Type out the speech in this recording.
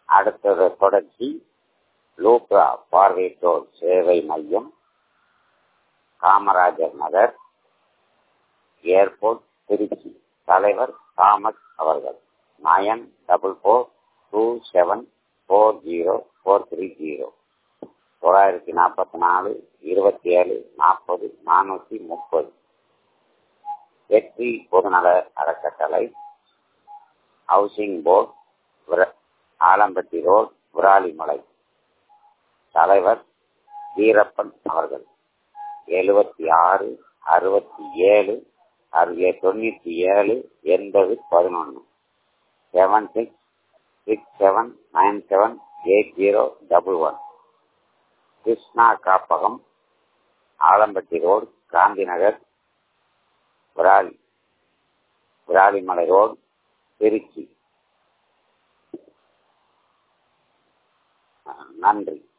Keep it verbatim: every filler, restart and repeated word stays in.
அடுத்தது தொடர்ச்சி லூப்ரா பார்வையற்றோர் சேவை மையம், காமராஜர் நகர், ஏர்போர்ட், திருச்சி. தலைவர் தாமஸ் அவர்கள். Nine double four two seven four zero four three zero தொள்ளாயிரத்தி நாற்பத்தி நாலு இருபத்தி ஏழு நாற்பது நானூற்றி முப்பது. வெற்றி பொதுநல அறக்கட்டளை, housing board, Alampatti road, Viralimalai. தலைவர் வீரப்பன் அவர்கள். எழுபத்தி ஆறு அறுபத்தி ஏழு தொண்ணூற்றி ஏழு எண்பது பதினொன்று seven six six seven nine seven eight zero double one. Krishna காப்பகம், ஆலம்பட்டி ரோடு, காந்தி நகர், விராலி விராலிமலை ரோடு, திருச்சி. நன்றி.